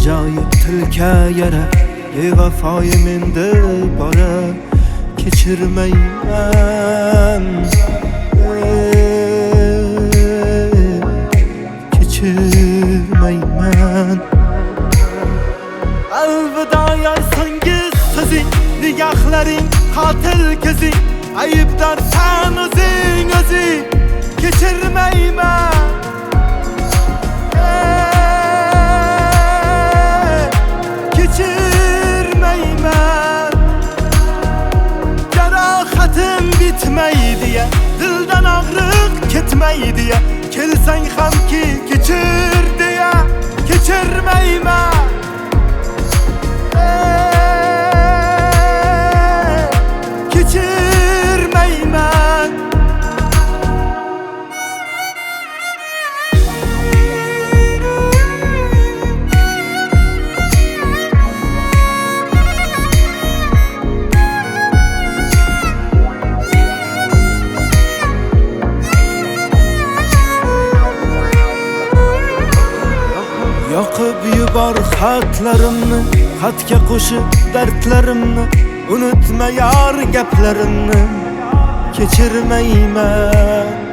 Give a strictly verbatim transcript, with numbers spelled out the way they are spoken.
ajoyib tilka yara, bevafoyi menda bora, kechirmayman, kechirmayman. Alvido yoy so'nggi so'zing, nigohlaring qotil ko'zing, aybdorsan o'zing o'zing, kechirmayman. Kechirmayman. Jarohatim bitmaydi ya, dildan og'riq ketmaydi ya, kelsang hamki kechir deya, kechirmayman. Kechirmayman. Yoqib yubor xatlarimni, xatga qo'shib dardlarimni, unutma yor gaplarimni, kechirmayman.